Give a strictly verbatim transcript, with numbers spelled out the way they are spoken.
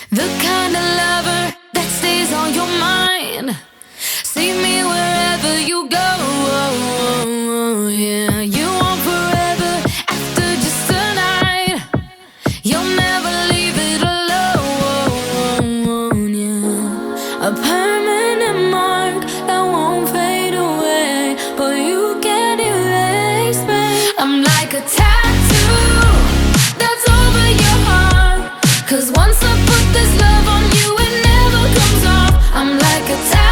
The kind of lover that stays on your mind. See me wherever you go. Yeah, you want forever after just a night. You'll never leave it alone. Yeah, a permanent mark that won't fade away, but you can't erase me. I'm like a tattoo that's over your heart, 'cause once I put this love on you, it never comes off. I'm like a tattoo